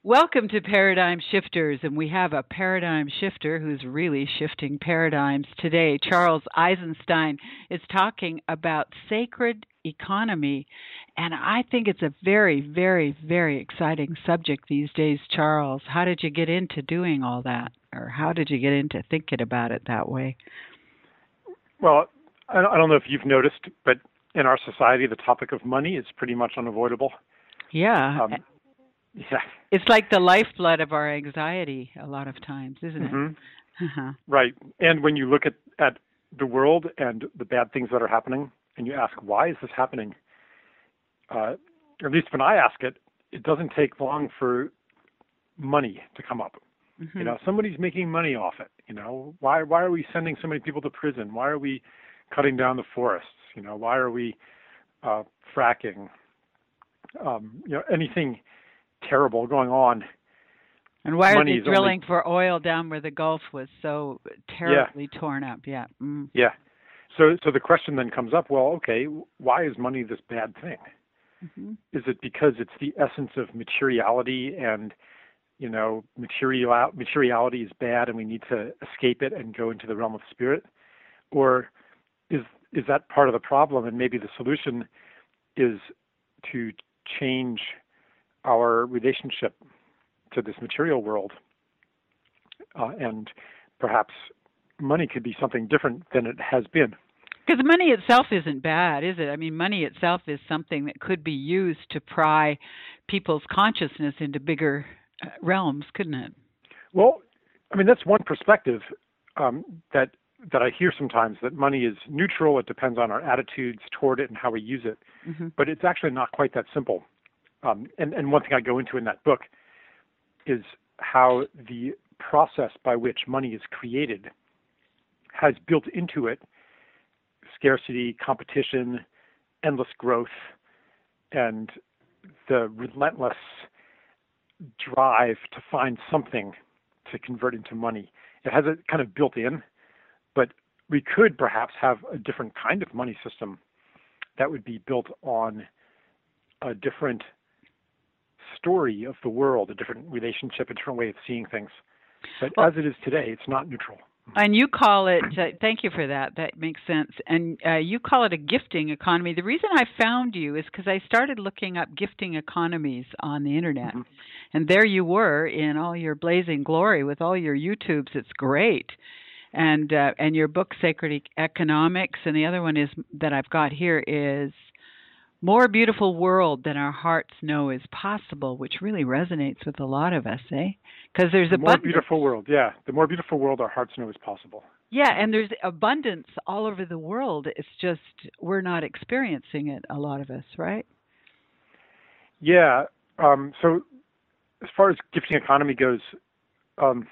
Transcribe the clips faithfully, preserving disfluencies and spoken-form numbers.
Welcome to Paradigm Shifters, and we have a paradigm shifter who's really shifting paradigms today. Charles Eisenstein is talking about sacred economy, and I think it's a very, very, very exciting subject these days. Charles, how did you get into doing all that, or how did you get into thinking about it that way? Well, I don't know if you've noticed, but in our society, the topic of money is pretty much unavoidable. Yeah. Um, yeah. It's like the lifeblood of our anxiety a lot of times, isn't it? Mm-hmm. Uh-huh. Right. And when you look at, at the world and the bad things that are happening, and you ask, why is this happening? Uh, or at least when I ask it, it doesn't take long for money to come up. Mm-hmm. You know, somebody's making money off it. You know, why why are we sending so many people to prison? Why are we cutting down the forests? You know, why are we uh, fracking? Um, you know, anything terrible going on. And why are they drilling only... for oil down where the Gulf was so terribly yeah. torn up? Yeah. Mm. Yeah. So, so the question then comes up, well, okay, why is money this bad thing? Mm-hmm. Is it because it's the essence of materiality and, you know, material, materiality is bad and we need to escape it and go into the realm of spirit? Or is, is that part of the problem, and maybe the solution is to change our relationship to this material world, uh, and perhaps money could be something different than it has been. Because money itself isn't bad, is it? I mean, money itself is something that could be used to pry people's consciousness into bigger realms, couldn't it? Well, I mean, that's one perspective um, that that I hear sometimes, that money is neutral. It depends on our attitudes toward it and how we use it. Mm-hmm. But it's actually not quite that simple. Um, and, and one thing I go into in that book is how the process by which money is created has built into it scarcity, competition, endless growth, and the relentless drive to find something to convert into money. It has it kind of built in, but we could perhaps have a different kind of money system that would be built on a different story of the world, a different relationship, a different way of seeing things. But well, as it is today, it's not neutral. And you call it, uh, thank you for that, that makes sense. And uh, you call it a gifting economy. The reason I found you is because I started looking up gifting economies on the internet. Mm-hmm. And there you were in all your blazing glory with all your YouTubes. It's great. And uh, and your book, Sacred Economics, and the other one is that I've got here is More Beautiful World Than Our Hearts Know Is Possible, which really resonates with a lot of us, eh? Because there's the abundance. More beautiful world, yeah. The more beautiful world our hearts know is possible. Yeah, and there's abundance all over the world. It's just we're not experiencing it, a lot of us, right? Yeah. Um, so as far as gifting economy goes, um,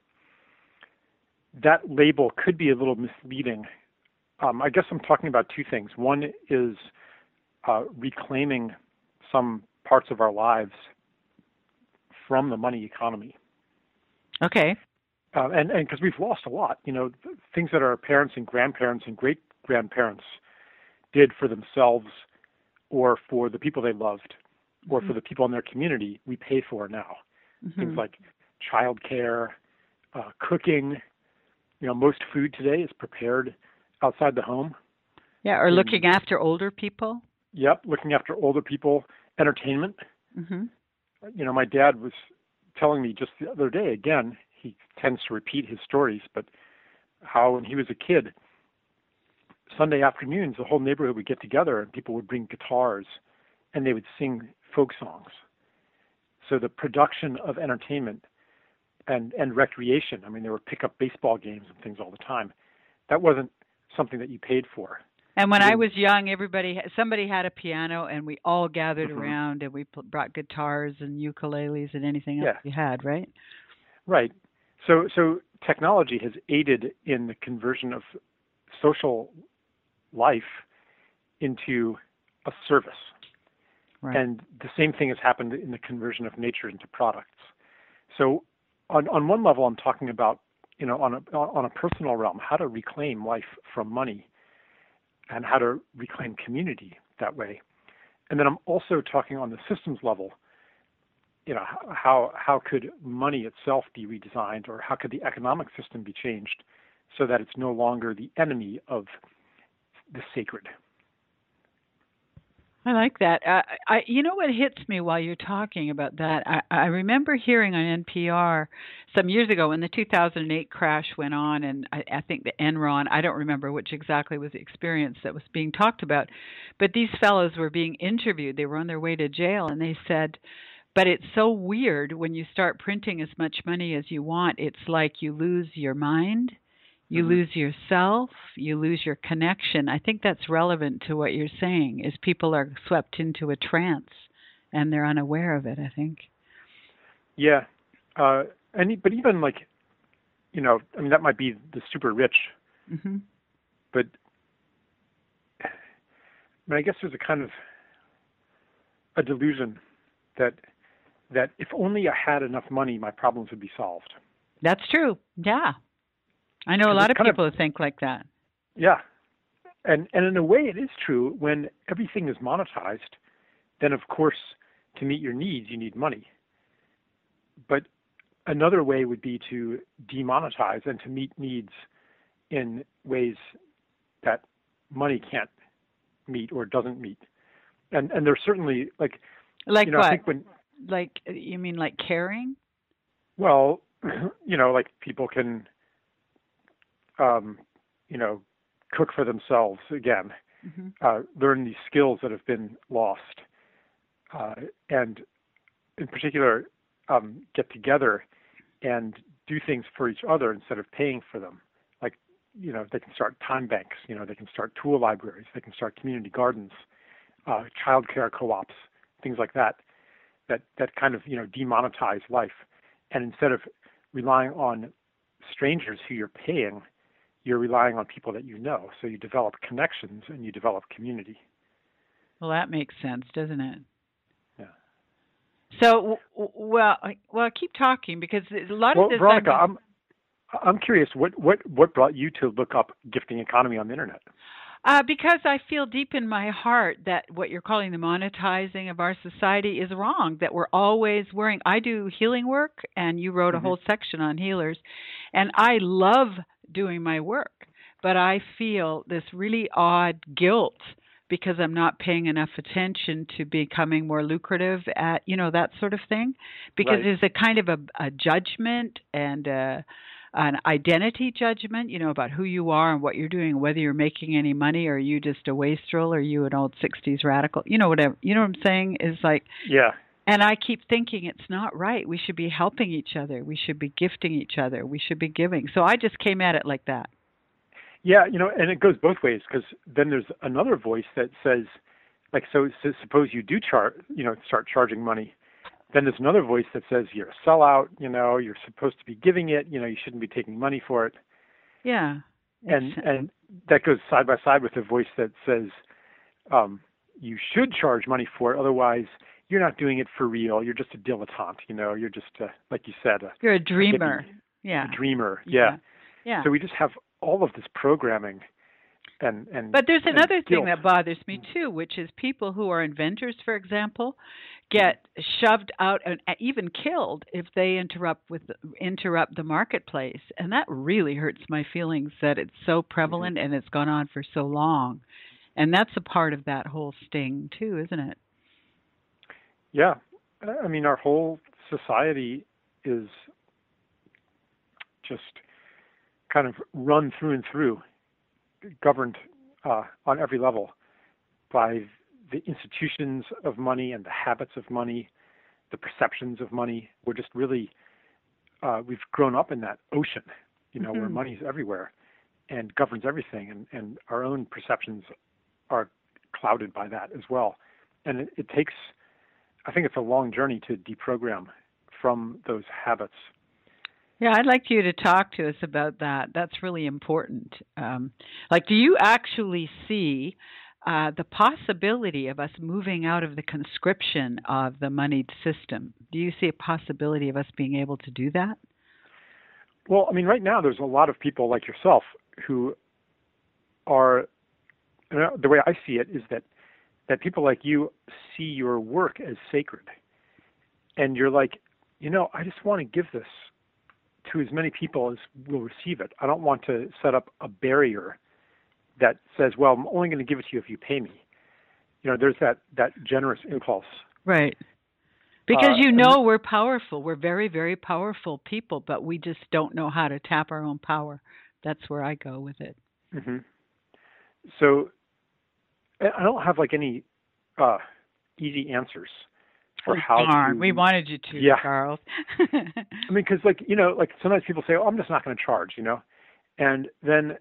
that label could be a little misleading. Um, I guess I'm talking about two things. One is Uh, reclaiming some parts of our lives from the money economy. Okay. Uh, and and because we've lost a lot, you know, things that our parents and grandparents and great grandparents did for themselves or for the people they loved or mm-hmm. for the people in their community, we pay for now. Mm-hmm. Things like childcare, uh, cooking. You know, most food today is prepared outside the home. Yeah, or looking and, after older people. Yep, looking after older people, entertainment. Mm-hmm. You know, my dad was telling me just the other day, again, he tends to repeat his stories, but how when he was a kid, Sunday afternoons, the whole neighborhood would get together and people would bring guitars and they would sing folk songs. So the production of entertainment and, and recreation, I mean, there were pickup baseball games and things all the time. That wasn't something that you paid for. And when I was young, everybody, somebody had a piano, and we all gathered mm-hmm. around, and we brought guitars and ukuleles and anything else yeah. you had, right? Right. So, so technology has aided in the conversion of social life into a service, right. And the same thing has happened in the conversion of nature into products. So, on on one level, I'm talking about, you know, on a on a personal realm, how to reclaim life from money, and how to reclaim community that way. And then I'm also talking on the systems level, you know, how how could money itself be redesigned, or how could the economic system be changed so that it's no longer the enemy of the sacred? I like that. Uh, I, you know what hits me while you're talking about that? I, I remember hearing on N P R some years ago when the two thousand eight crash went on, and I, I think the Enron, I don't remember which exactly was the experience that was being talked about, but these fellows were being interviewed. They were on their way to jail, and they said, but it's so weird when you start printing as much money as you want, it's like you lose your mind. You mm-hmm. lose yourself, you lose your connection. I think that's relevant to what you're saying, is people are swept into a trance and they're unaware of it, I think. Yeah. Uh, and but even like, you know, I mean, that might be the super rich, mm-hmm. but I mean, I guess there's a kind of a delusion that that if only I had enough money, my problems would be solved. That's true. Yeah. I know a lot of people who think like that. Yeah. And and in a way it is true. When everything is monetized, then of course to meet your needs you need money. But another way would be to demonetize and to meet needs in ways that money can't meet or doesn't meet. And and there's certainly like like you know, what? I think when like you mean like caring? Well, you know, like people can Um, you know, cook for themselves again, mm-hmm. uh, learn these skills that have been lost, uh, and in particular, um, get together and do things for each other instead of paying for them. Like, you know, they can start time banks, you know, they can start tool libraries, they can start community gardens, uh, childcare co-ops, things like that, that, that kind of, you know, demonetize life. And instead of relying on strangers who you're paying, you're relying on people that you know. So you develop connections and you develop community. Well, that makes sense, doesn't it? Yeah. So, well, well, keep talking because a lot well, of this. Veronica, I mean, I'm I'm curious. What what what brought you to look up gifting economy on the internet? Uh, because I feel deep in my heart that what you're calling the monetizing of our society is wrong, that we're always worrying. I do healing work, and you wrote a mm-hmm. whole section on healers, and I love doing my work, but I feel this really odd guilt because I'm not paying enough attention to becoming more lucrative at, you know, that sort of thing, because right. there's a kind of a, a judgment and a, an identity judgment, you know, about who you are and what you're doing, whether you're making any money or you just a wastrel or you an old sixties radical, you know, whatever, you know what I'm saying is like, yeah. And I keep thinking it's not right. We should be helping each other. We should be gifting each other. We should be giving. So I just came at it like that. Yeah, you know, and it goes both ways, because then there's another voice that says, like, so, so suppose you do char, you know, start charging money. Then there's another voice that says you're a sellout. You know, you're supposed to be giving it. You know, you shouldn't be taking money for it. Yeah. And and that goes side by side with the voice that says um, you should charge money for it. Otherwise, you're not doing it for real. You're just a dilettante. You know, you're just a, like you said, a, you're a dreamer. A hippie, yeah. A dreamer. Yeah. yeah. Yeah. So we just have all of this programming. And, and, but there's another and thing that bothers me too, which is people who are inventors, for example, get shoved out and even killed if they interrupt with interrupt the marketplace, and that really hurts my feelings that it's so prevalent mm-hmm. and it's gone on for so long, and that's a part of that whole sting too, isn't it? Yeah, I mean, our whole society is just kind of run through and through, governed uh, on every level by the institutions of money and the habits of money, the perceptions of money. We're just really, uh, we've grown up in that ocean, you know, mm-hmm. where money is everywhere and governs everything. And, and our own perceptions are clouded by that as well. And it, it takes, I think it's a long journey to deprogram from those habits. Yeah, I'd like you to talk to us about that. That's really important. Um, like, do you actually see uh, the possibility of us moving out of the conscription of the moneyed system? Do you see a possibility of us being able to do that? Well, I mean, right now there's a lot of people like yourself who are, you know, the way I see it is that, that people like you see your work as sacred. and you're like, you know, I just want to give this to as many people as will receive it. I don't want to set up a barrier that says, well, I'm only going to give it to you if you pay me. You know, there's that, that generous impulse. Right. Because Uh, you know we're powerful. We're very, very powerful people, but we just don't know how to tap our own power. That's where I go with it. Mm-hmm. So I don't have like any uh, easy answers for oh, how darn. to. We wanted you to, yeah. Charles. I mean, because like, you know, like sometimes people say, oh, I'm just not going to charge, you know, and then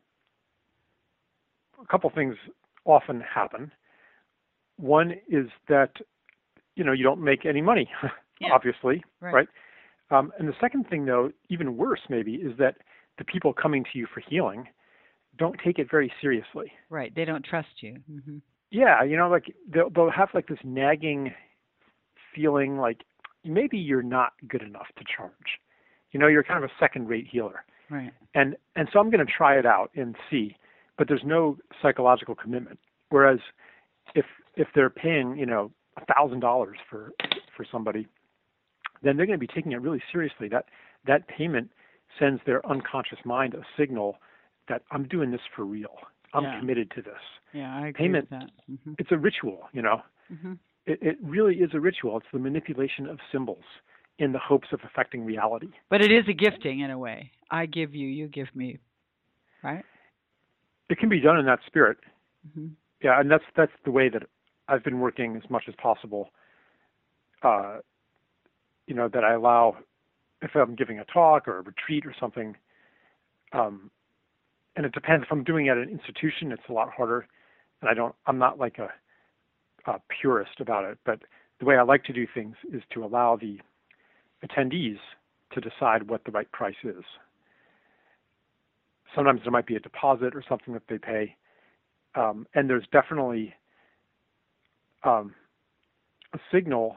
a couple things often happen. One is that, you know, you don't make any money, yeah. obviously, right? right? Um, and the second thing, though, even worse maybe, is that the people coming to you for healing don't take it very seriously. Right. They don't trust you. Mm-hmm. Yeah. You know, like they'll, they'll have like this nagging feeling like maybe you're not good enough to charge. You know, you're kind of a second-rate healer. Right. And and so I'm going to try it out and see, but there's no psychological commitment. Whereas if if they're paying, you know, a thousand dollars for for somebody, then they're going to be taking it really seriously. That that payment sends their unconscious mind a signal that I'm doing this for real. I'm yeah. committed to this. Yeah, I agree payment, with that. Mm-hmm. It's a ritual, you know. Mm-hmm. It, it really is a ritual. It's the manipulation of symbols in the hopes of affecting reality. But it is a gifting in a way. I give you, you give me, right? It can be done in that spirit. Mm-hmm. Yeah, and that's that's the way that I've been working as much as possible. Uh, you know, that I allow, if I'm giving a talk or a retreat or something, um, and it depends. If I'm doing it at an institution, it's a lot harder, and I don't. I'm not like a, a purist about it. But the way I like to do things is to allow the attendees to decide what the right price is. Sometimes there might be a deposit or something that they pay, um, and there's definitely um, a signal.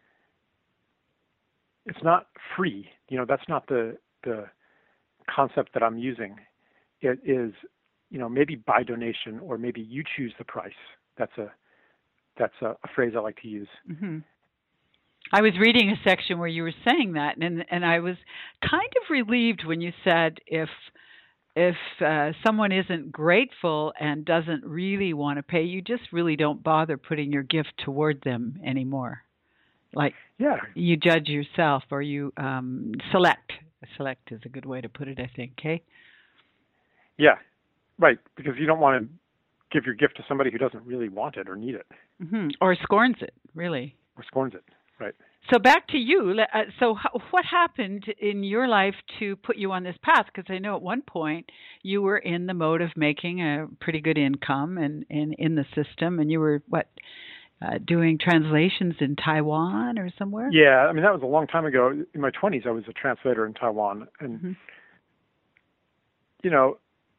It's not free, you know. That's not the the concept that I'm using. It is, you know, maybe by donation or maybe you choose the price. That's a that's a, a phrase I like to use. Mm-hmm. I was reading a section where you were saying that, and and I was kind of relieved when you said if if uh, someone isn't grateful and doesn't really want to pay, you just really don't bother putting your gift toward them anymore. Like, yeah, you judge yourself, or you um, select. Select is a good way to put it, I think. Okay. Yeah, right. Because you don't want to give your gift to somebody who doesn't really want it or need it, mm-hmm. or scorns it, really, or scorns it. Right. So back to you. Uh, so how, what happened in your life to put you on this path? Because I know at one point you were in the mode of making a pretty good income and, and in the system, and you were, what, uh, doing translations in Taiwan or somewhere? Yeah, I mean, that was a long time ago. In my twenties, I was a translator in Taiwan. And, mm-hmm. you know,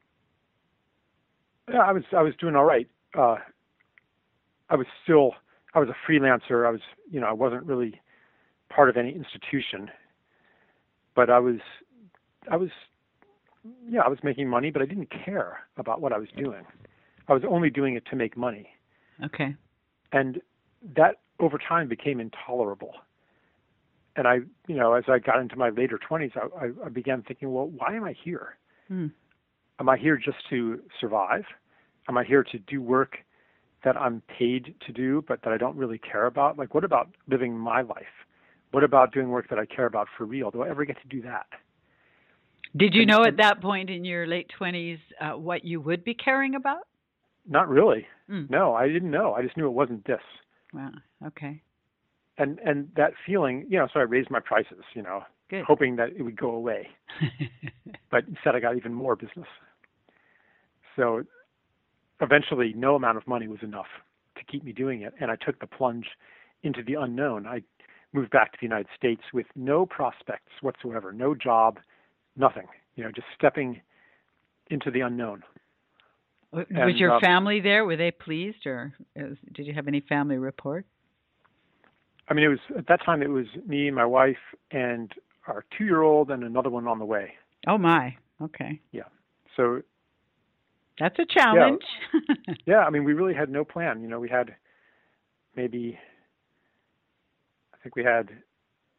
yeah, I was I was doing all right. Uh, I was still, I was a freelancer. I was, you know, I wasn't really part of any institution, but I was, I was, yeah, I was making money, but I didn't care about what I was doing. I was only doing it to make money. Okay. And that over time became intolerable. And I, you know, as I got into my later twenties, I, I, I began thinking, well, why am I here? Mm. Am I here just to survive? Am I here to do work that I'm paid to do, but that I don't really care about? Like, what about living my life? What about doing work that I care about for real? Do I ever get to do that? Did you and, know at that point in your late twenties uh, what you would be caring about? Not really. Mm. No, I didn't know. I just knew it wasn't this. Wow. Okay. And and that feeling, you know, so I raised my prices, you know, Good. hoping that it would go away. But instead I got even more business. So eventually no amount of money was enough to keep me doing it. And I took the plunge into the unknown. I moved back to the United States with no prospects whatsoever, no job, nothing, you know, just stepping into the unknown. Was and, your um, family there? Were they pleased, or was, did you have any family rapport? I mean, it was at that time, it was me, my wife, and our two-year-old and another one on the way. Oh, my. Okay. Yeah. So that's a challenge. Yeah, yeah, I mean, we really had no plan. You know, we had maybe, I think we had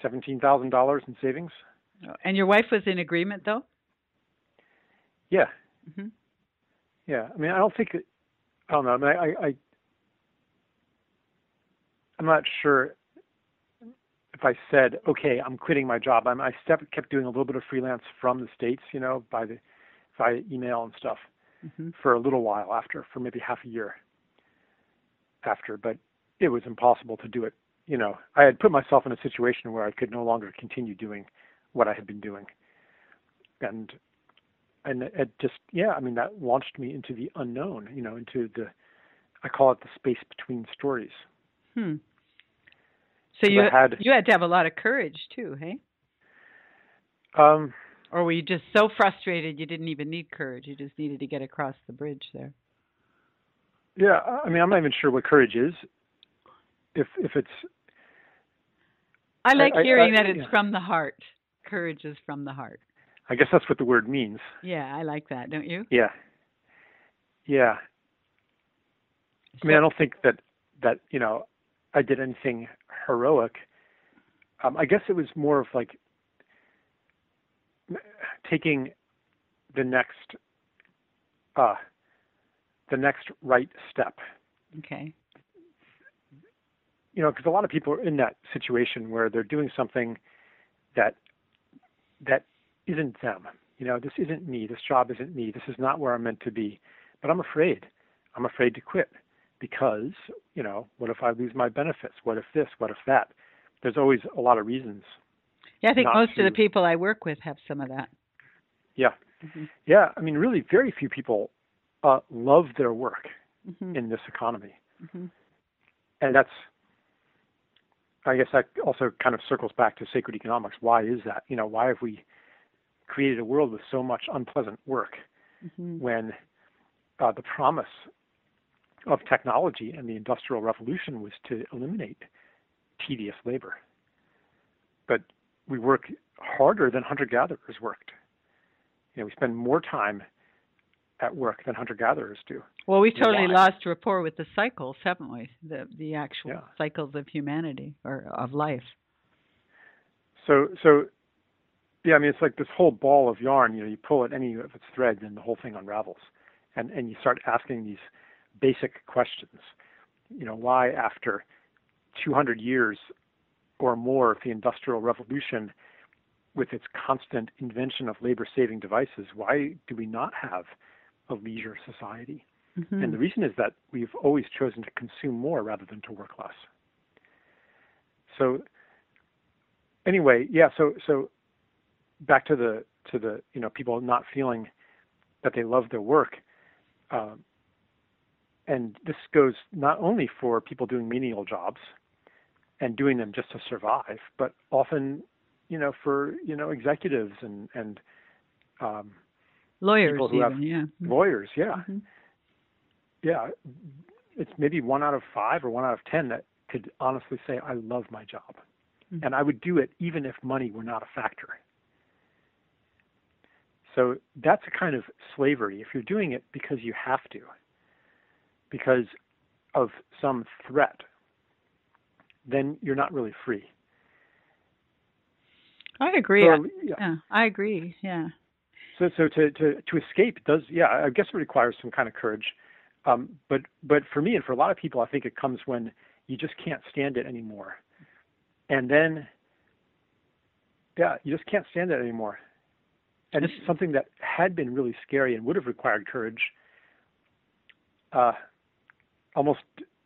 seventeen thousand dollars in savings. And your wife was in agreement, though? Yeah. Mm-hmm. Yeah. I mean, I don't think, it, I don't know. I mean, I, I, I'm not sure if I said, okay, I'm quitting my job. I'm, I step, kept doing a little bit of freelance from the States, you know, by the, via email and stuff mm-hmm. for a little while after, for maybe half a year after, but it was impossible to do it. You know, I had put myself in a situation where I could no longer continue doing what I had been doing. And, and it just, yeah, I mean, that launched me into the unknown, you know, into the, I call it the space between stories. Hmm. So you had, you had to have a lot of courage too, hey? Um, or were you just so frustrated you didn't even need courage? You just needed to get across the bridge there. Yeah, I mean, I'm not even sure what courage is. If if it's, I like I, hearing I, I, that it's yeah. from the heart. Courage is from the heart. I guess that's what the word means. Yeah, I like that, don't you? Yeah. Yeah. So, I mean, I don't think that that you know I did anything heroic. Um, I guess it was more of like taking the next uh, the next right step. Okay. You know, because a lot of people are in that situation where they're doing something that that isn't them. You know, this isn't me. This job isn't me. This is not where I'm meant to be. But I'm afraid. I'm afraid to quit because, you know, what if I lose my benefits? What if this? What if that? There's always a lot of reasons. Yeah, I think most to, of the people I work with have some of that. Yeah. Mm-hmm. Yeah. I mean, really, very few people uh, love their work mm-hmm. in this economy. Mm-hmm. And that's, I guess that also kind of circles back to sacred economics. Why is that? You know, why have we created a world with so much unpleasant work mm-hmm. when uh, the promise of technology and the Industrial Revolution was to eliminate tedious labor? But we work harder than hunter-gatherers worked. You know, we spend more time at work than hunter-gatherers do. Well, we totally Why? lost rapport with the cycles, haven't we? The the actual Yeah. cycles of humanity or of life. So, so, yeah, I mean, it's like this whole ball of yarn. You know, you pull at any of its threads, and the whole thing unravels. And and you start asking these basic questions. You know, why after two hundred years or more of the Industrial Revolution, with its constant invention of labor-saving devices, why do we not have a leisure society? Mm-hmm. And the reason is that we've always chosen to consume more rather than to work less. So anyway, yeah, so so back to the to the you know people not feeling that they love their work, um, and this goes not only for people doing menial jobs and doing them just to survive, but often, you know, for you know executives and and um, lawyers, people who even, have yeah, lawyers, yeah, mm-hmm. yeah. It's maybe one out of five or one out of ten that could honestly say, "I love my job," mm-hmm. and I would do it even if money were not a factor. So that's a kind of slavery. If you're doing it because you have to, because of some threat, then you're not really free. I agree. So, yeah. yeah, I agree. Yeah. So, so to, to, to escape does, yeah, I guess it requires some kind of courage. Um, but, but for me and for a lot of people, I think it comes when you just can't stand it anymore. And then, yeah, you just can't stand it anymore. And it's something that had been really scary and would have required courage, uh, almost,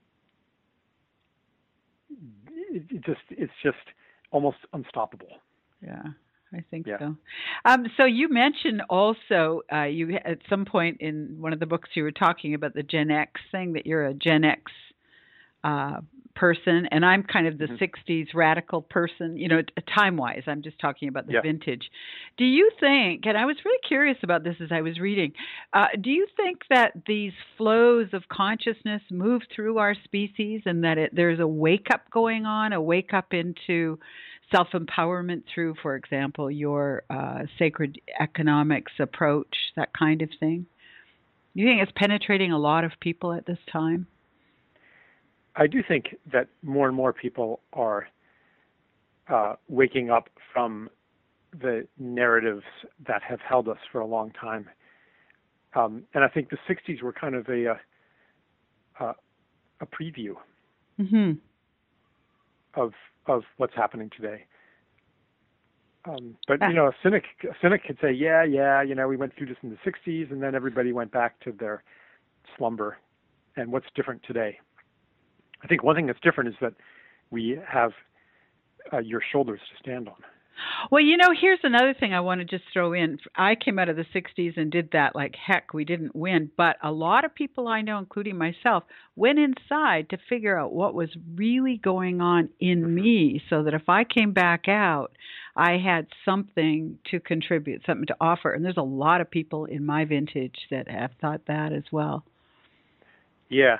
it, it just, it's just almost unstoppable. Yeah, I think yeah. so. Um, so you mentioned also, uh, you at some point in one of the books you were talking about the Gen X thing, that you're a Gen X uh, person, and I'm kind of the mm-hmm. sixties radical person, you know, time-wise. I'm just talking about the yeah. vintage. Do you think, and I was really curious about this as I was reading, uh, do you think that these flows of consciousness move through our species and that it, there's a wake-up going on, a wake-up into self-empowerment through, for example, your uh, sacred economics approach, that kind of thing? Do you think it's penetrating a lot of people at this time? I do think that more and more people are uh, waking up from the narratives that have held us for a long time. Um, and I think the sixties were kind of a a, a preview mm-hmm. of of what's happening today. Um, but you know, a cynic a cynic could say, yeah, yeah, you know, we went through this in the sixties, and then everybody went back to their slumber. And what's different today? I think one thing that's different is that we have uh, your shoulders to stand on. Well, you know, here's another thing I want to just throw in. I came out of the sixties and did that like heck. We didn't win. But a lot of people I know, including myself, went inside to figure out what was really going on in me so that if I came back out, I had something to contribute, something to offer. And there's a lot of people in my vintage that have thought that as well. Yeah.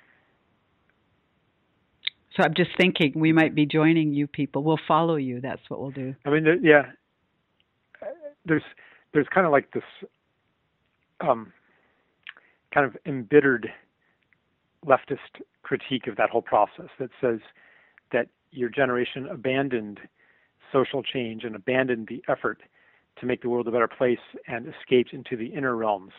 So I'm just thinking we might be joining you people. We'll follow you. That's what we'll do. I mean, yeah, there's there's kind of like this um, kind of embittered leftist critique of that whole process that says that your generation abandoned social change and abandoned the effort to make the world a better place and escaped into the inner realms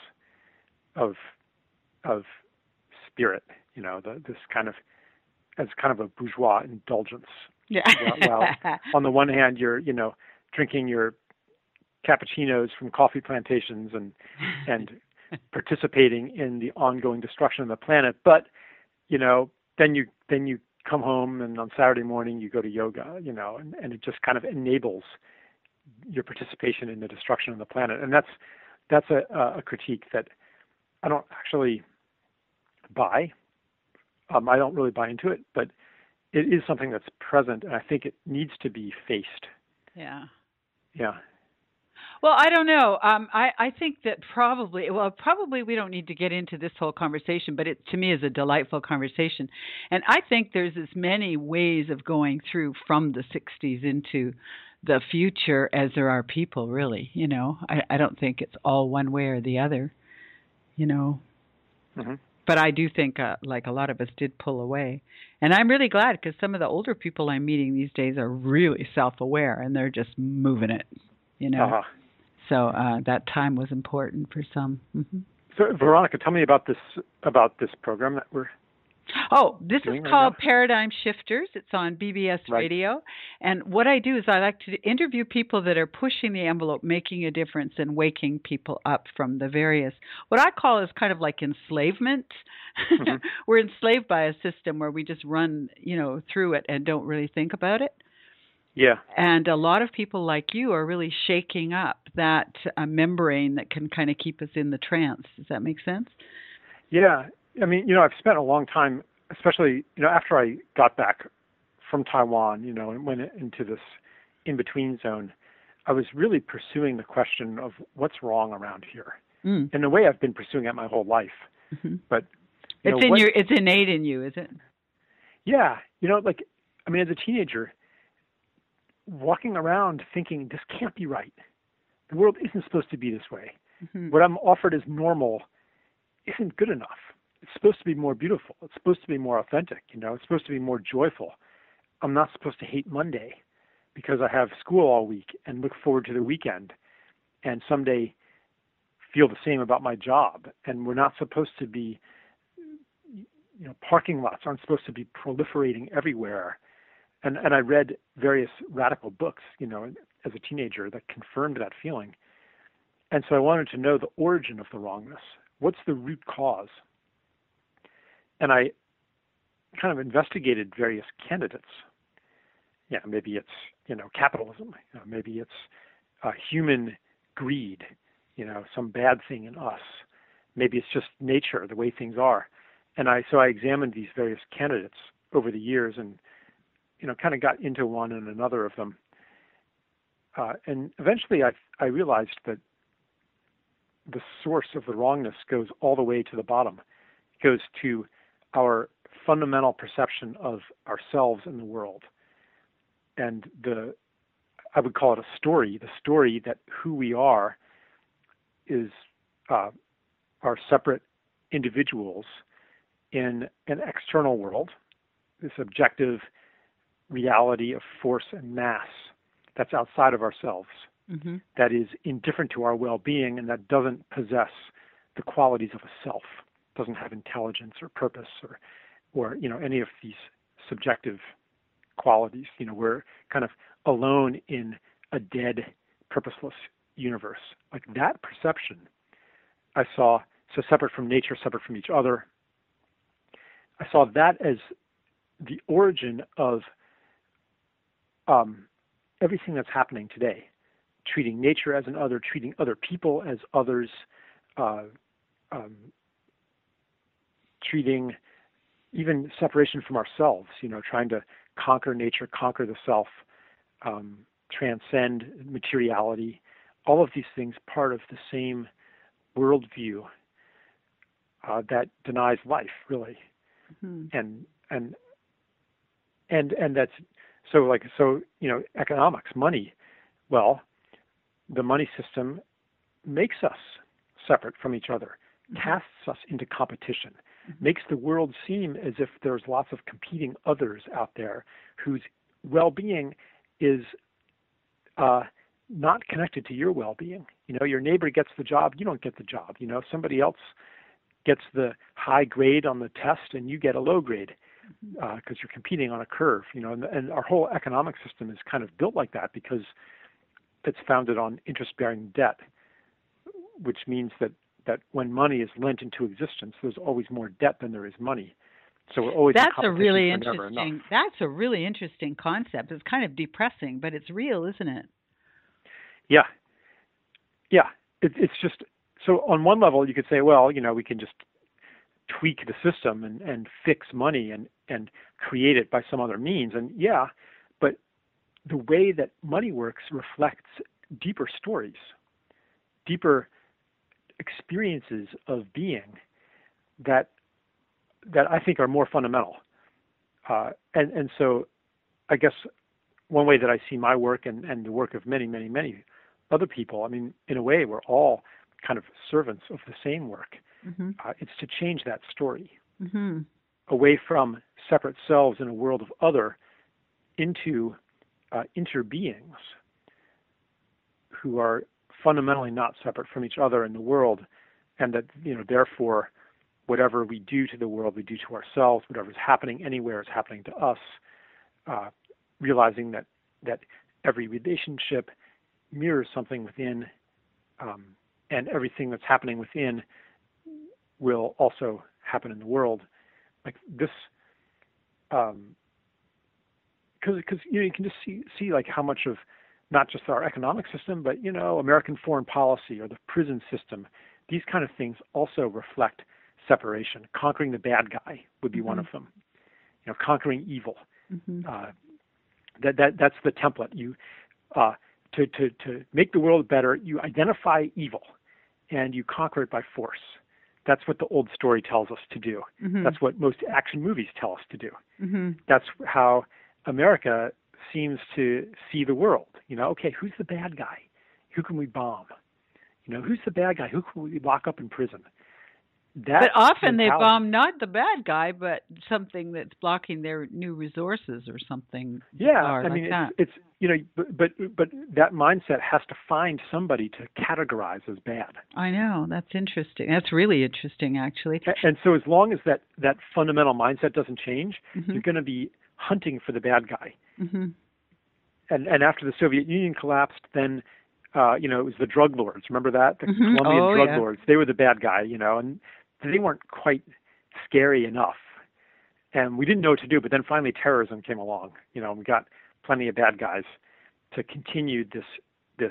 of of spirit. You know, the, this kind of as kind of a bourgeois indulgence. Yeah. Well, well, on the one hand, you're, you know, drinking your cappuccinos from coffee plantations and and participating in the ongoing destruction of the planet. But, you know, then you then you come home and on Saturday morning you go to yoga, you know, and, and it just kind of enables your participation in the destruction of the planet. And that's that's a, a critique that I don't actually buy. Um, I don't really buy into it, but it is something that's present, and I think it needs to be faced. Yeah. Yeah. Well, I don't know. Um, I, I think that probably, well, probably we don't need to get into this whole conversation, but it to me is a delightful conversation. And I think there's as many ways of going through from the sixties into the future as there are people, really. You know, I, I don't think it's all one way or the other, you know. Mm-hmm. But I do think, uh, like a lot of us did pull away. And I'm really glad because some of the older people I'm meeting these days are really self-aware and they're just moving it, you know. Uh-huh. So uh, that time was important for some. Mm-hmm. So, Veronica, tell me about this about this program that we're Oh, this is doing right called now? Paradigm Shifters. It's on B B S Right. Radio. And what I do is I like to interview people that are pushing the envelope, making a difference, and waking people up from the various, what I call is kind of like enslavement. Mm-hmm. We're enslaved by a system where we just run, you know, through it and don't really think about it. Yeah. And a lot of people like you are really shaking up that uh, membrane that can kind of keep us in the trance. Does that make sense? Yeah. I mean, you know, I've spent a long time, especially, you know, after I got back from Taiwan, you know, and went into this in-between zone, I was really pursuing the question of what's wrong around here. Mm. In a way, I've been pursuing it my whole life. Mm-hmm. But you it's know, in what, your, it's innate in you, is it? Yeah. You know, like, I mean, as a teenager, walking around thinking, this can't be right. The world isn't supposed to be this way. Mm-hmm. What I'm offered as normal isn't good enough. It's supposed to be more beautiful. It's supposed to be more authentic. You know, it's supposed to be more joyful. I'm not supposed to hate Monday because I have school all week and look forward to the weekend and someday feel the same about my job. And we're not supposed to be, you know, parking lots aren't supposed to be proliferating everywhere. And and I read various radical books, you know, as a teenager that confirmed that feeling. And so I wanted to know the origin of the wrongness. What's the root cause? And I kind of investigated various candidates. Yeah, maybe it's, you know, capitalism. You know, maybe it's uh, human greed, you know, some bad thing in us. Maybe it's just nature, the way things are. And I so I examined these various candidates over the years and, you know, kind of got into one and another of them. Uh, and eventually I I realized that the source of the wrongness goes all the way to the bottom. It goes to our fundamental perception of ourselves in the world. And the, I would call it a story, the story that who we are is uh, are separate individuals in an external world, this objective, reality of force and mass that's outside of ourselves, mm-hmm. that is indifferent to our well-being and that doesn't possess the qualities of a self, doesn't have intelligence or purpose or, or you know, any of these subjective qualities. You know, we're kind of alone in a dead, purposeless universe. Like that perception I saw, so separate from nature, separate from each other, I saw that as the origin of um, everything that's happening today, treating nature as an other, treating other people as others, uh, um, treating even separation from ourselves, you know, trying to conquer nature, conquer the self, um, transcend materiality, all of these things part of the same worldview uh, that denies life, really. Mm-hmm. And and and and that's so like so you know economics, money. Well, the money system makes us separate from each other, mm-hmm. casts us into competition, mm-hmm. makes the world seem as if there's lots of competing others out there whose well-being is uh, not connected to your well-being. You know, your neighbor gets the job, you don't get the job. You know, somebody else gets the high grade on the test and you get a low grade because uh, you're competing on a curve. You know, and, and our whole economic system is kind of built like that because it's founded on interest-bearing debt, which means that that when money is lent into existence, there's always more debt than there is money. So we're always that's in a really for never interesting. enough. That's a really interesting concept. It's kind of depressing, but it's real, isn't it? Yeah, yeah. It, it's just so on one level you could say, well, you know, we can just tweak the system and, and fix money and and create it by some other means, and yeah, but the way that money works reflects deeper stories, deeper experiences of being that that I think are more fundamental. Uh, and, and so I guess one way that I see my work and, and the work of many, many, many other people, I mean, in a way, we're all kind of servants of the same work. Mm-hmm. Uh, it's to change that story mm-hmm. away from separate selves in a world of other into uh, interbeings who are fundamentally not separate from each other in the world, and that, you know, therefore, whatever we do to the world, we do to ourselves. Whatever's happening anywhere is happening to us. Uh, realizing that that every relationship mirrors something within, um, and everything that's happening within will also happen in the world. Like this, because um, because you know you can just see see like how much of not just our economic system, but you know American foreign policy or the prison system, these kind of things also reflect separation. Conquering the bad guy would be mm-hmm. one of them. You know, conquering evil. Mm-hmm. Uh, that that that's the template. You uh, to to to make the world better, you identify evil, and you conquer it by force. That's what the old story tells us to do. Mm-hmm. That's what most action movies tell us to do. Mm-hmm. That's how America seems to see the world. You know, okay, who's the bad guy? Who can we bomb? You know, who's the bad guy? Who can we lock up in prison? That but often mentality, they bomb not the bad guy, but something that's blocking their new resources or something. Yeah, I like mean, that. it's, it's you know, but, but but that mindset has to find somebody to categorize as bad. I know, that's interesting. That's really interesting, actually. And, and so, as long as that that fundamental mindset doesn't change, mm-hmm. you're going to be hunting for the bad guy. Mm-hmm. And and after the Soviet Union collapsed, then uh, you know it was the drug lords. Remember that the mm-hmm. Colombian oh, drug yeah. lords? They were the bad guy, you know, and they weren't quite scary enough. And we didn't know what to do. But then finally, terrorism came along. You know, we got plenty of bad guys to continue this this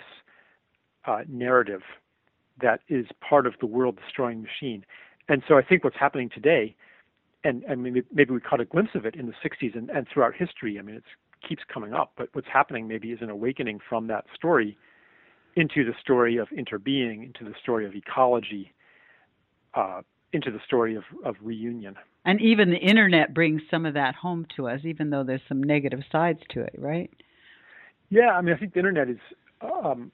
uh, narrative that is part of the world-destroying machine. And so I think what's happening today, and I mean maybe we caught a glimpse of it in the sixties and, and throughout history. I mean it keeps coming up. But what's happening maybe is an awakening from that story into the story of interbeing, into the story of ecology, uh, into the story of, of reunion. And even the internet brings some of that home to us, even though there's some negative sides to it, right? Yeah, I mean, I think the internet is, um,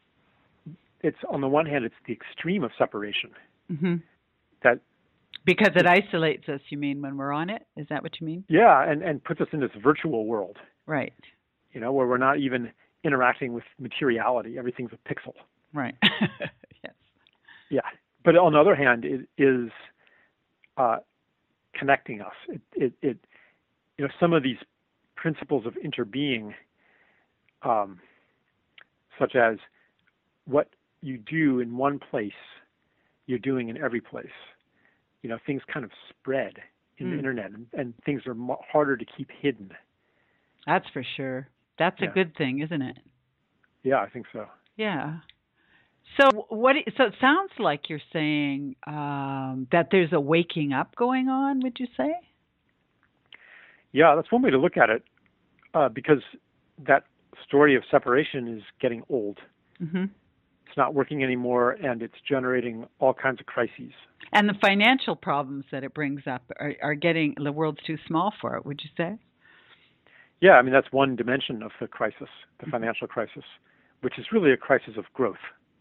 it's on the one hand, it's the extreme of separation. Mm-hmm. That Because it isolates us, you mean, when we're on it? Is that what you mean? Yeah, and, and puts us in this virtual world Right. You know, where we're not even interacting with materiality. Everything's a pixel. Right. Yes. Yeah. But on the other hand, it is uh, connecting us. It, it, it, you know, some of these principles of interbeing, um, such as what you do in one place, you're doing in every place. You know, things kind of spread in mm. the internet, and, and things are mo- harder to keep hidden. That's for sure. That's yeah. a good thing, isn't it? Yeah, I think so. Yeah. So what? So it sounds like you're saying um, that there's a waking up going on. Would you say? Yeah, that's one way to look at it, uh, because that story of separation is getting old. Mm-hmm. It's not working anymore, and it's generating all kinds of crises. And the financial problems that it brings up are, are getting, the world's too small for it, would you say? Yeah, I mean, that's one dimension of the crisis, the mm-hmm. financial crisis, which is really a crisis of growth.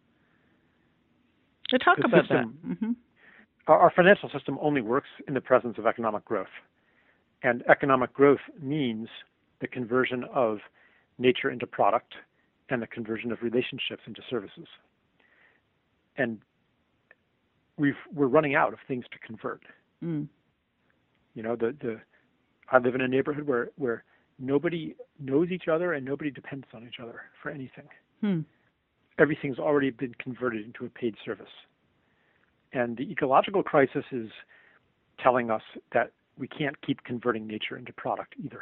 So talk the about system, that. Mm-hmm. Our, our financial system only works in the presence of economic growth. And economic growth means the conversion of nature into product and the conversion of relationships into services. And we've, we're running out of things to convert. Mm. You know, the, the I live in a neighborhood where, where nobody knows each other and nobody depends on each other for anything. Hmm. Everything's already been converted into a paid service. And the ecological crisis is telling us that we can't keep converting nature into product either.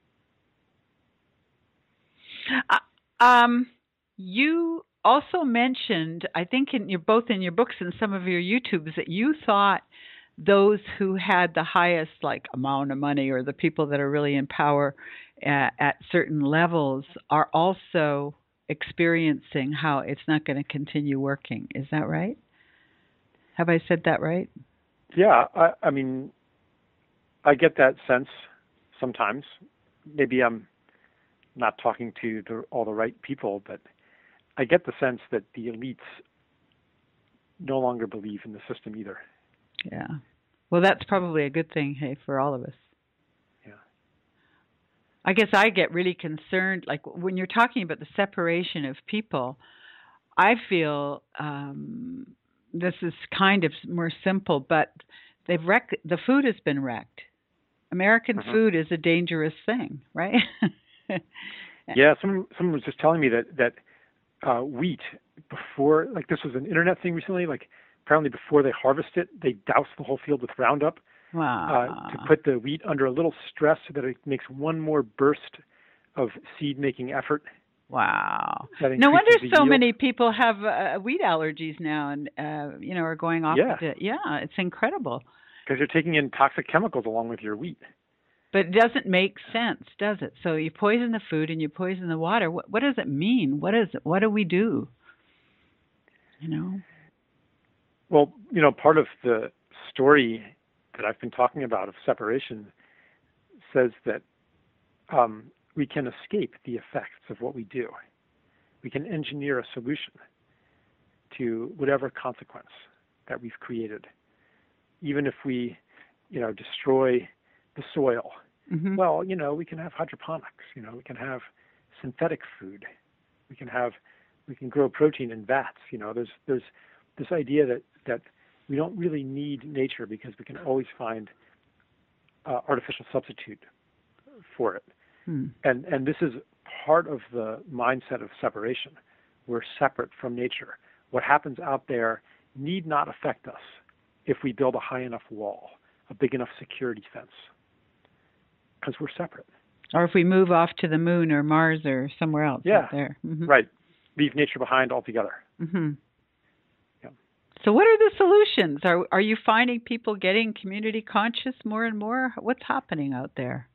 Uh, um, you also mentioned, I think in your, both in your books and some of your YouTubes, that you thought those who had the highest like amount of money, or the people that are really in power at, at certain levels, are also experiencing how it's not going to continue working. Is that right? Have I said that right? Yeah, I, I mean, I get that sense sometimes. Maybe I'm not talking to the, all the right people, but I get the sense that the elites no longer believe in the system either. Yeah. Well, that's probably a good thing, hey, for all of us. Yeah. I guess I get really concerned, like when you're talking about the separation of people, I feel um, this is kind of more simple, but they've wrecked, the food has been wrecked. American uh-huh. food is a dangerous thing, right? Yeah, someone, someone was just telling me that, that uh, wheat, before, like this was an internet thing recently, like apparently before they harvest it, they douse the whole field with Roundup. Wow. Uh, to put the wheat under a little stress so that it makes one more burst of seed-making effort. Wow. No wonder so yield. many people have uh, wheat allergies now and, uh, you know, are going off yeah. with it. Yeah, it's incredible. Because you're taking in toxic chemicals along with your wheat. But it doesn't make sense, does it? So you poison the food and you poison the water. What, what does it mean? What is it? What do we do? You know? Well, you know, part of the story that I've been talking about of separation says that um, we can escape the effects of what we do. We can engineer a solution to whatever consequence that we've created. Even if we, you know, destroy the soil, mm-hmm. well, you know, we can have hydroponics, you know, we can have synthetic food. We can have, we can grow protein in vats, you know, there's, there's this idea that, that we don't really need nature because we can always find uh, artificial substitute for it. Hmm. And and this is part of the mindset of separation. We're separate from nature. What happens out there need not affect us if we build a high enough wall, a big enough security fence, because we're separate. Or if we move off to the moon or Mars or somewhere else yeah. out there. Mm-hmm. Right. Leave nature behind altogether. Mm-hmm. So what are the solutions? Are are you finding people getting community conscious more and more? What's happening out there?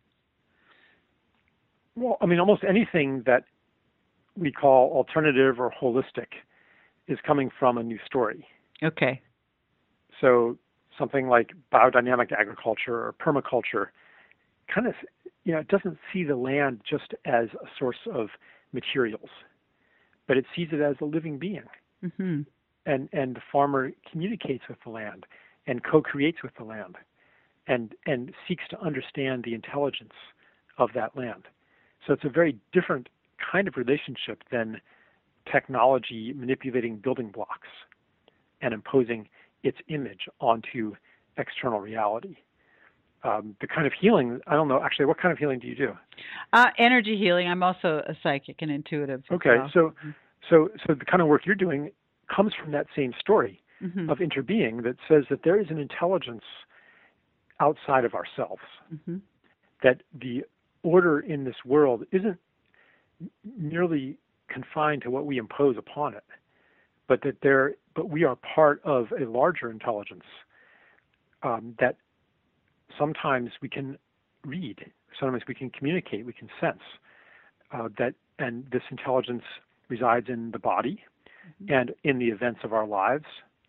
Well, I mean, almost anything that we call alternative or holistic is coming from a new story. Okay. So something like biodynamic agriculture or permaculture kind of, you know, it doesn't see the land just as a source of materials, but it sees it as a living being. Mm-hmm. And and the farmer communicates with the land and co-creates with the land and, and seeks to understand the intelligence of that land. So it's a very different kind of relationship than technology manipulating building blocks and imposing its image onto external reality. Um, the kind of healing, I don't know, actually, what kind of healing do you do? Uh, energy healing. I'm also a psychic and intuitive. Okay, well. so, mm-hmm. so, so the kind of work you're doing comes from that same story mm-hmm. of interbeing that says that there is an intelligence outside of ourselves, mm-hmm. that the order in this world isn't merely confined to what we impose upon it, but that there, but we are part of a larger intelligence um, that sometimes we can read, sometimes we can communicate, we can sense uh, that, and this intelligence resides in the body mm-hmm. and in the events of our lives,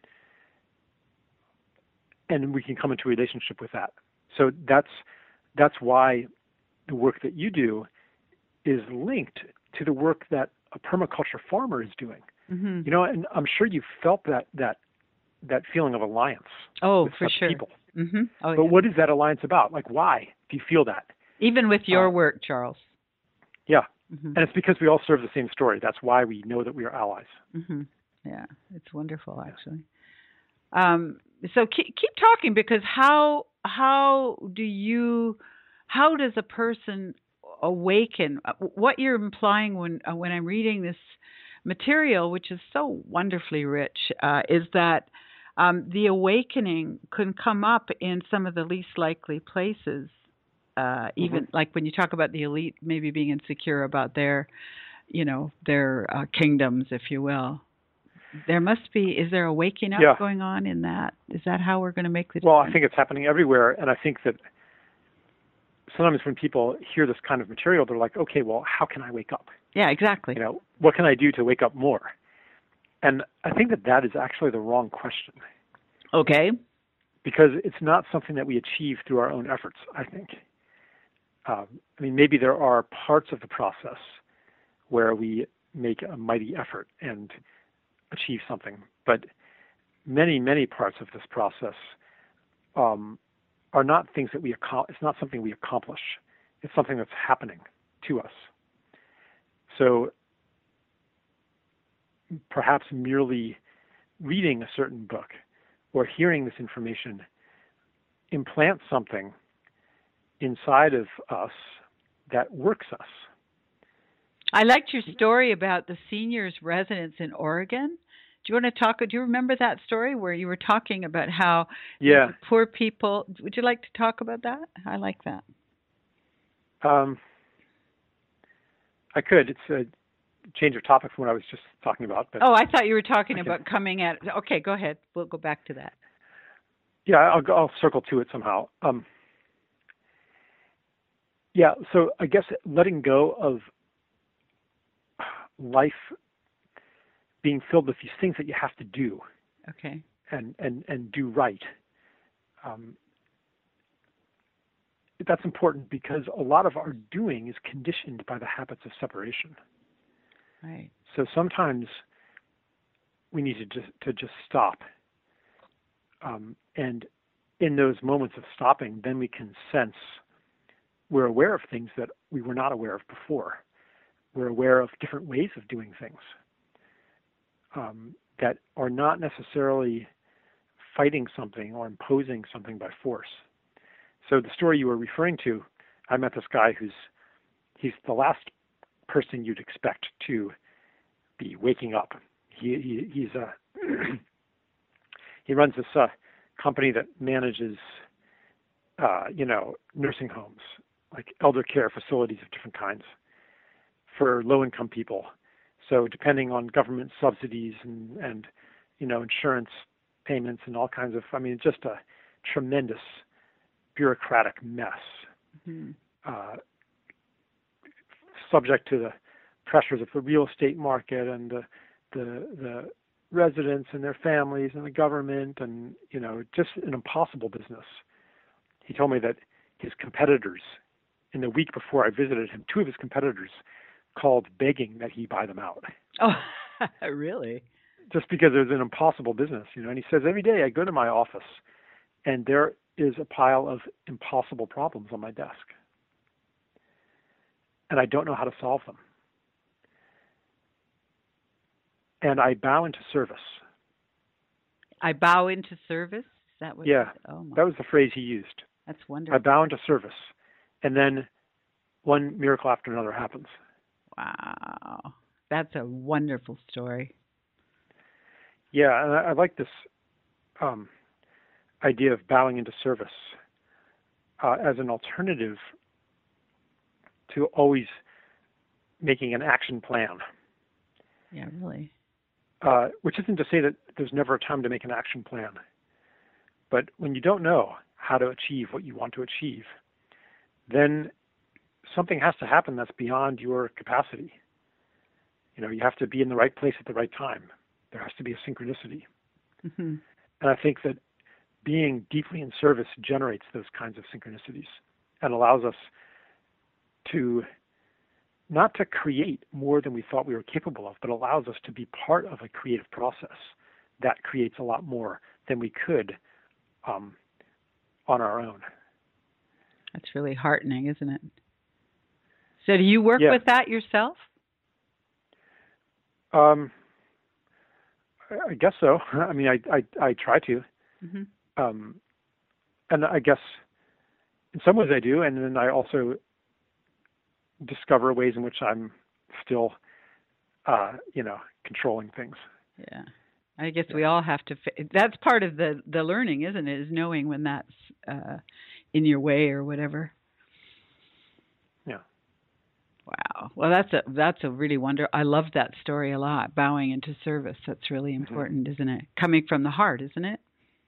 and we can come into a relationship with that. So that's that's why the work that you do is linked to the work that a permaculture farmer is doing. Mm-hmm. You know, and I'm sure you felt that that that feeling of alliance. Oh, with for such sure. People. Mm-hmm. Oh, but yeah. What is that alliance about? Like, why do you feel that? Even with your uh, work, Charles. Yeah, mm-hmm. and it's because we all serve the same story. That's why we know that we are allies. Mm-hmm. Yeah, it's wonderful, actually. Um, so keep keep talking, because how how do you how does a person awaken? What you're implying when uh, when I'm reading this material, which is so wonderfully rich, uh, is that um, the awakening can come up in some of the least likely places. Uh, even mm-hmm. like when you talk about the elite maybe being insecure about their, you know, their uh, kingdoms, if you will. There must be, is there a waking up yeah. going on in that? Is that how we're going to make the Well, difference? I think it's happening everywhere, and I think that sometimes when people hear this kind of material, they're like, okay, well, how can I wake up? Yeah, exactly. You know, what can I do to wake up more? And I think that that is actually the wrong question. Okay. Because it's not something that we achieve through our own efforts, I think. Um, I mean, maybe there are parts of the process where we make a mighty effort and achieve something, but many, many parts of this process um, are not things that we accomplish. It's not something we accomplish. It's something that's happening to us. So perhaps merely reading a certain book or hearing this information implants something inside of us that works us. I liked your story about the seniors' residence in Oregon. Do you want to talk? Do you remember that story where you were talking about how yeah. poor people? Would you like to talk about that? I like that. Um, I could. It's a change of topic from what I was just talking about. But oh, I thought you were talking about coming at. Okay, go ahead. We'll go back to that. Yeah, I'll, I'll circle to it somehow. Um, yeah, so I guess letting go of life being filled with these things that you have to do, okay, and and and do right. Um, that's important because a lot of our doing is conditioned by the habits of separation. Right. So sometimes we need to just to just stop, um, and in those moments of stopping, then we can sense we're aware of things that we were not aware of before. We're aware of different ways of doing things um, that are not necessarily fighting something or imposing something by force. So the story you were referring to, I met this guy who's, he's the last person you'd expect to be waking up. He, he he's a, he runs this uh, company that manages, uh, you know, nursing homes, like elder care facilities of different kinds for low-income people. So depending on government subsidies and, and, you know, insurance payments and all kinds of, I mean, just a tremendous bureaucratic mess, mm-hmm. uh, subject to the pressures of the real estate market and the, the, the residents and their families and the government and, you know, just an impossible business. He told me that his competitors, in the week before I visited him, two of his competitors called begging that he buy them out. Oh, really? Just because it was an impossible business, you know. And he says, every day I go to my office and there is a pile of impossible problems on my desk. and I don't know how to solve them. And I bow into service. I bow into service? Is that what? Yeah, oh my. that was the phrase he used. That's wonderful. I bow into service. And then one miracle after another happens. Wow. That's a wonderful story. Yeah, and I, I like this um, idea of bowing into service uh, as an alternative to always making an action plan. Yeah, really. Uh, which isn't to say that there's never a time to make an action plan. But when you don't know how to achieve what you want to achieve, then something has to happen that's beyond your capacity. You know, you have to be in the right place at the right time. There has to be a synchronicity. Mm-hmm. And I think that being deeply in service generates those kinds of synchronicities and allows us to not to create more than we thought we were capable of, but allows us to be part of a creative process that creates a lot more than we could um, on our own. That's really heartening, isn't it? So do you work yeah. with that yourself? Um, I guess so. I mean, I, I, I try to. Mm-hmm. Um, and I guess in some ways I do, and then I also discover ways in which I'm still, uh, you know, controlling things. Yeah. I guess we all have to, that's part of the, the learning, isn't it? Is knowing when that's uh, in your way or whatever. Yeah. Wow. Well, that's a, that's a really wonder. I love that story a lot. Bowing into service. That's really important, mm-hmm. isn't it? Coming from the heart, isn't it?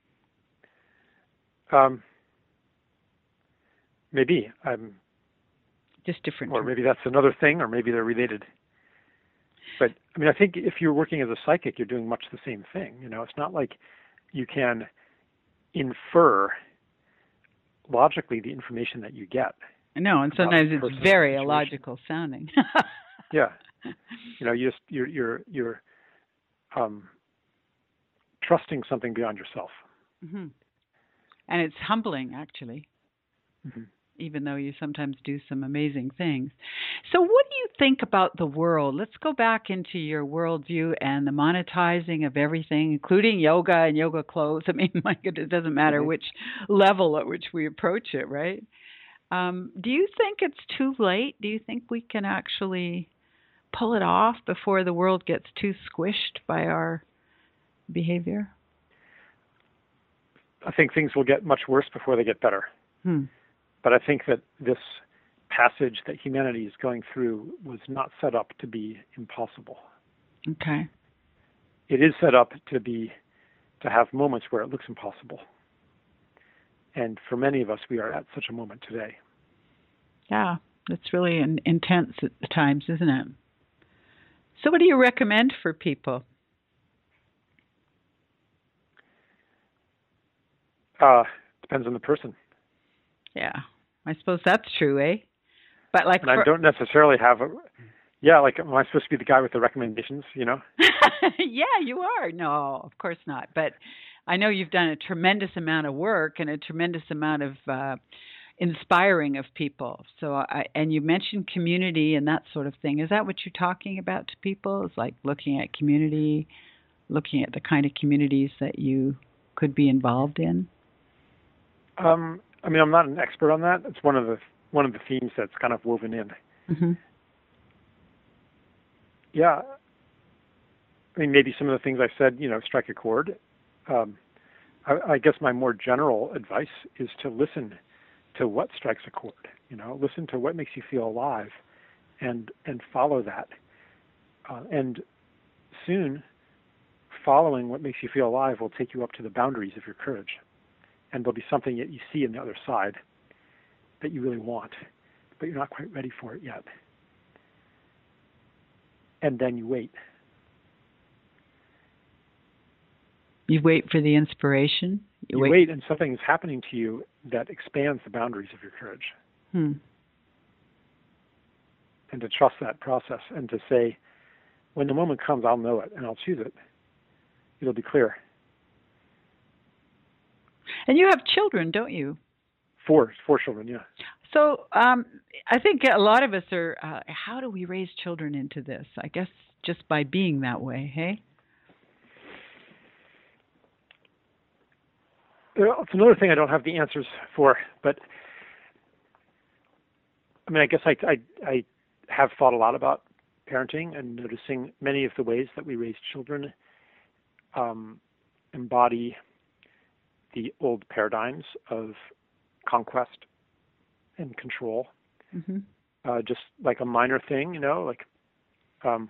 Um, maybe. I'm just different. Or maybe that's another thing, or maybe they're related. But I mean, I think if you're working as a psychic, you're doing much the same thing. You know, it's not like you can infer logically the information that you get. No, and sometimes it's very illogical sounding. Yeah, you know, you just you're you're you're um, trusting something beyond yourself. Mm-hmm. And it's humbling, actually. Mm-hmm. Even though you sometimes do some amazing things. So what do you think about the world? Let's go back into your worldview and the monetizing of everything, including yoga and yoga clothes. I mean, my goodness, it doesn't matter mm-hmm. which level at which we approach it, right? Um, do you think it's too late? Do you think we can actually pull it off before the world gets too squished by our behavior? I think things will get much worse before they get better. Hmm. But I think that this passage that humanity is going through was not set up to be impossible. Okay. It is set up to be, to have moments where it looks impossible. And for many of us, we are at such a moment today. Yeah, it's really an intense at times, isn't it? So what do you recommend for people? Uh, depends on the person. Yeah. I suppose that's true, eh? But like, and I don't necessarily have a. Yeah, like, am I supposed to be the guy with the recommendations? You know? Yeah, you are. No, of course not. But I know you've done a tremendous amount of work and a tremendous amount of uh, inspiring of people. So, I and you mentioned community and that sort of thing. Is that what you're talking about to people? Is like looking at community, looking at the kind of communities that you could be involved in? Um. I mean, I'm not an expert on that. It's one of the one of the themes that's kind of woven in. Mm-hmm. Yeah. I mean, maybe some of the things I said, you know, strike a chord. Um, I, I guess my more general advice is to listen to what strikes a chord. You know, listen to what makes you feel alive, and and follow that. Uh, and soon, following what makes you feel alive will take you up to the boundaries of your courage. And there'll be something that you see on the other side that you really want, but you're not quite ready for it yet. And then you wait. You wait for the inspiration? You, you wait. wait, and something is happening to you that expands the boundaries of your courage. Hmm. And to trust that process and to say, when the moment comes, I'll know it and I'll choose it. It'll be clear. And you have children, don't you? Four, four children, yeah. So um, I think a lot of us are, uh, how do we raise children into this? I guess just by being that way, hey? Well, it's another thing I don't have the answers for, but I mean, I guess I, I, I have thought a lot about parenting and noticing many of the ways that we raise children um, embody the old paradigms of conquest and control. Mm-hmm. Uh, just like a minor thing, you know, like um,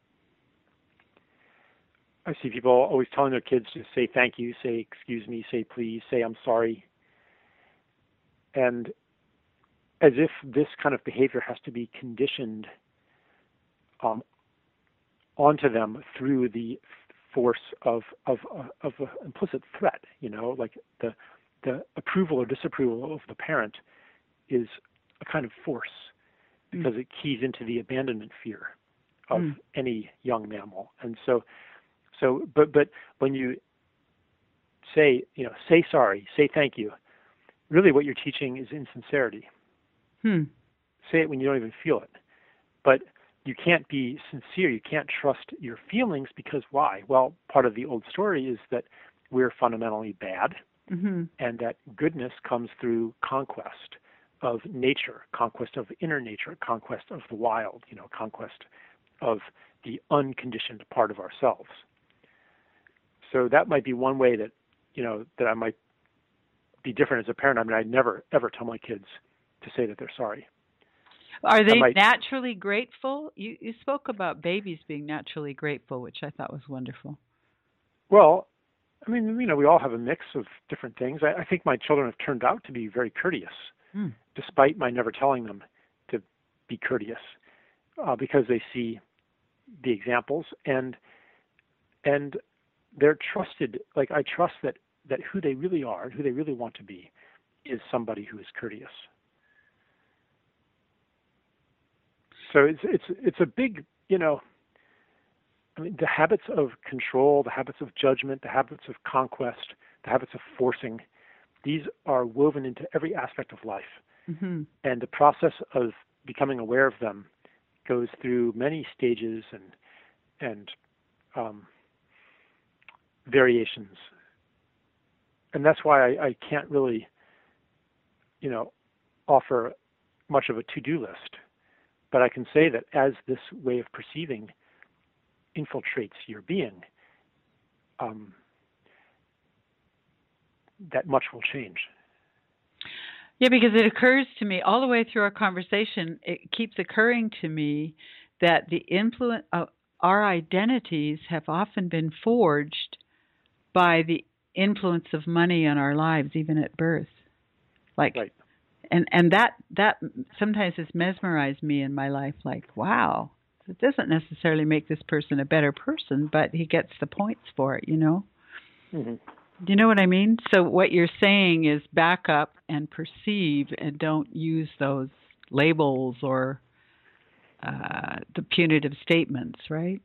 I see people always telling their kids to say thank you, say excuse me, say please, say I'm sorry. And as if this kind of behavior has to be conditioned um, onto them through the force of of of an implicit threat. You know, like the the approval or disapproval of the parent is a kind of force because mm. it keys into the abandonment fear of mm. any young mammal. And so, so but but when you say you know say sorry, say thank you, really what you're teaching is insincerity. Hmm. Say it when you don't even feel it. But you can't be sincere. You can't trust your feelings because why? Well, part of the old story is that we're fundamentally bad, mm-hmm. and that goodness comes through conquest of nature, conquest of inner nature, conquest of the wild, you know, conquest of the unconditioned part of ourselves. So that might be one way that, you know, that I might be different as a parent. I mean, I never, ever tell my kids to say that they're sorry. Are they might, naturally grateful? You you spoke about babies being naturally grateful, which I thought was wonderful. Well, I mean, you know, we all have a mix of different things. I, I think my children have turned out to be very courteous, mm. despite my never telling them to be courteous, uh, because they see the examples and and they're trusted. Like I trust that that who they really are, who they really want to be, is somebody who is courteous. So it's it's it's a big, you know, I mean, the habits of control, the habits of judgment, the habits of conquest, the habits of forcing, these are woven into every aspect of life. Mm-hmm. And the process of becoming aware of them goes through many stages and and um, variations. And that's why I, I can't really, you know, offer much of a to-do list. But I can say that as this way of perceiving infiltrates your being, um, that much will change. Yeah, because it occurs to me all the way through our conversation, it keeps occurring to me that the influence of our identities have often been forged by the influence of money on our lives, even at birth. Like, right. and and that that sometimes has mesmerized me in my life. Like, wow, it doesn't necessarily make this person a better person, but he gets the points for it, you know. Mm-hmm. Do you know what I mean? So what you're saying is back up and perceive, and don't use those labels or uh, the punitive statements, right?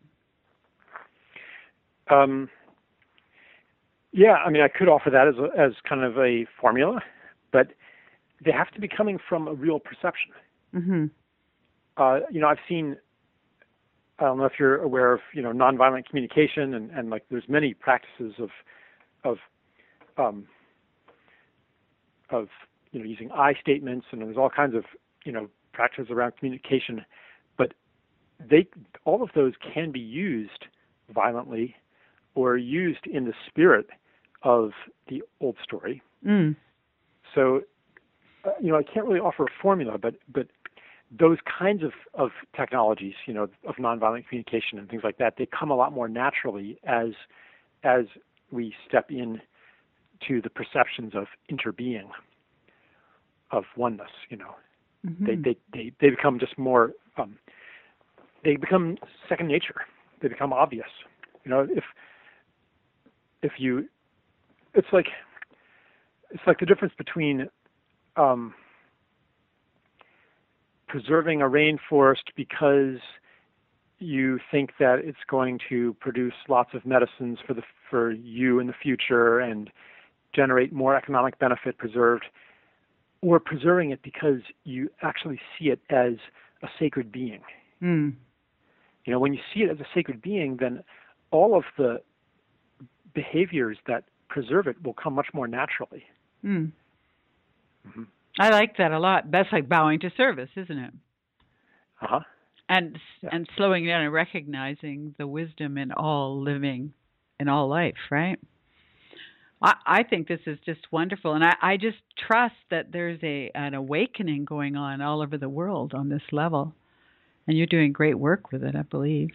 Um, yeah, I mean, I could offer that as a, as kind of a formula, but they have to be coming from a real perception. Mm-hmm. Uh, you know, I've seen, I don't know if you're aware of, you know, nonviolent communication, and, and like there's many practices of, of, um, of, you know, using I statements, and there's all kinds of, you know, practices around communication, but they, all of those can be used violently or used in the spirit of the old story. Mm. So, uh, you know, I can't really offer a formula, but but those kinds of, of technologies, you know, of nonviolent communication and things like that, they come a lot more naturally as as we step in to the perceptions of interbeing, of oneness. You know, mm-hmm. they, they they they become just more. Um, they become second nature. They become obvious. You know, if if you, it's like it's like the difference between um, preserving a rainforest because you think that it's going to produce lots of medicines for the for you in the future and generate more economic benefit preserved, or preserving it because you actually see it as a sacred being. Mm. You know, when you see it as a sacred being, then all of the behaviors that preserve it will come much more naturally. Mm. Mm-hmm. I like that a lot. That's like bowing to service, isn't it? Uh-huh. And Yeah. and slowing down and recognizing the wisdom in all living, in all life, right? I, I think this is just wonderful. And I, I just trust that there's a an awakening going on all over the world on this level. And you're doing great work with it, I believe.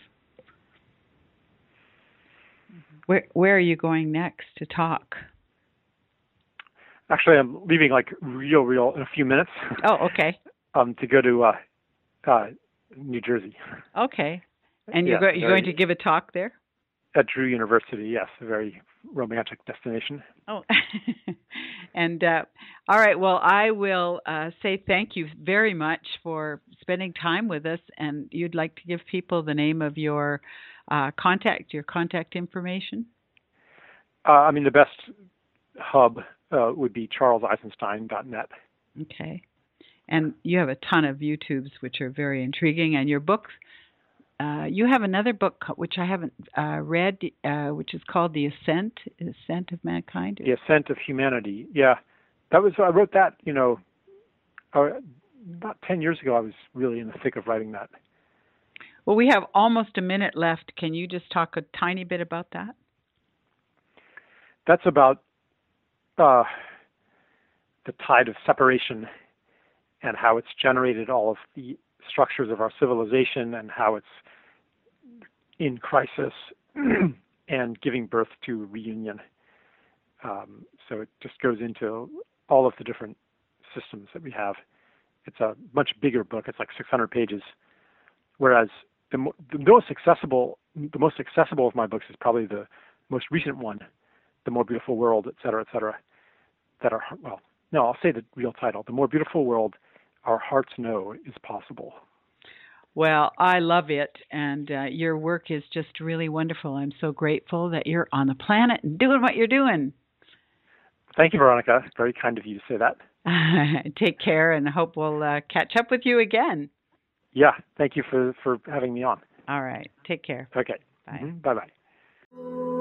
Where where are you going next to talk? Actually, I'm leaving like real, real in a few minutes. Oh, okay. um, to go to uh, uh, New Jersey. Okay. And you're, yeah, go, you're very, going to give a talk there? At Drew University, yes, a very romantic destination. Oh, and uh, all right. Well, I will uh, say thank you very much for spending time with us. And you'd like to give people the name of your uh, contact, your contact information? Uh, I mean, the best hub uh, would be charles eisenstein dot net. Okay. And you have a ton of YouTubes, which are very intriguing. And your books, uh, you have another book which I haven't uh, read, uh, which is called The Ascent, Ascent of Mankind. The Ascent of Humanity. Yeah, that was I wrote that. You know, uh, about ten years ago. I was really in the thick of writing that. Well, we have almost a minute left. Can you just talk a tiny bit about that? That's about uh, the tide of separation and how it's generated all of the structures of our civilization and how it's in crisis and giving birth to reunion. Um, so it just goes into all of the different systems that we have. It's a much bigger book. It's like six hundred pages. Whereas the, mo- the most accessible, the most accessible of my books is probably the most recent one, The More Beautiful World, et cetera, et cetera, that are, well, no, I'll say the real title, The More Beautiful World Our Hearts Know Is Possible. Well, I love it, and uh, your work is just really wonderful. I'm so grateful that you're on the planet and doing what you're doing. Thank you, Veronica. Very kind of you to say that. Take care, and hope we'll uh, catch up with you again. Yeah, thank you for, for having me on. All right. Take care. Okay. Bye. Mm-hmm. Bye-bye.